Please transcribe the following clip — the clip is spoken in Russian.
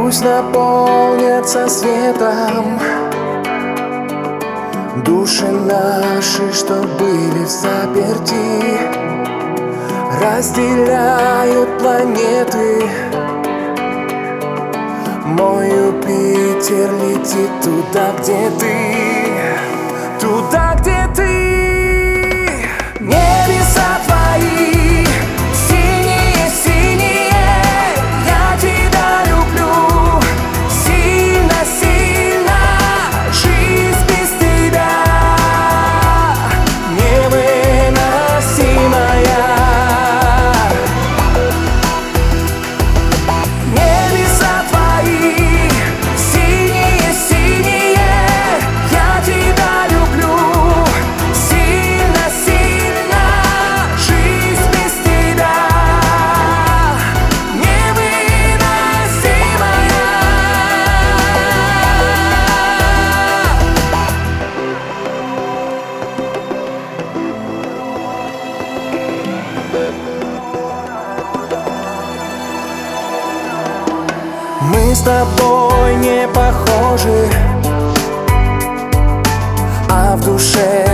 Пусть наполнятся светом души наши, что были взаперти, разделяют планеты. Мой Юпитер летит туда, где ты, туда, где ты. Небеса твои синие-синие, я тебя люблю сильно-сильно. Жизнь без тебя невыносимая. Небеса твои синие-синие, я тебя люблю сильно-сильно. Жизнь без тебя Мы с тобой не похожи, а в душе